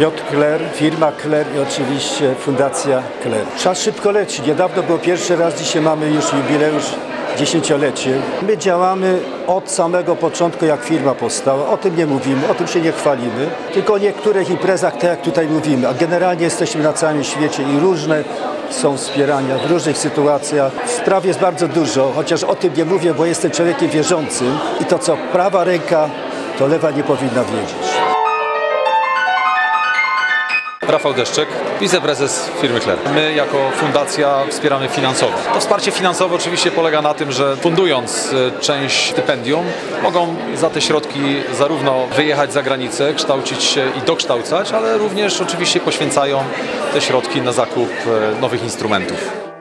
Piotr Kler, firma Kler i oczywiście Fundacja Kler. Czas szybko leci. Niedawno było pierwszy raz, dzisiaj mamy już jubileusz 10-lecie. My działamy od samego początku, jak firma powstała. O tym nie mówimy, o tym się nie chwalimy. Tylko o niektórych imprezach, tak jak tutaj mówimy. A generalnie jesteśmy na całym świecie i różne są wspierania w różnych sytuacjach. Spraw jest bardzo dużo, chociaż o tym nie mówię, bo jestem człowiekiem wierzącym. I to, co prawa ręka, to lewa nie powinna wiedzieć. Rafał Deszczek, wiceprezes firmy Kler. My jako fundacja wspieramy finansowo. To wsparcie finansowe oczywiście polega na tym, że fundując część stypendium, mogą za te środki zarówno wyjechać za granicę, kształcić się i dokształcać, ale również oczywiście poświęcają te środki na zakup nowych instrumentów.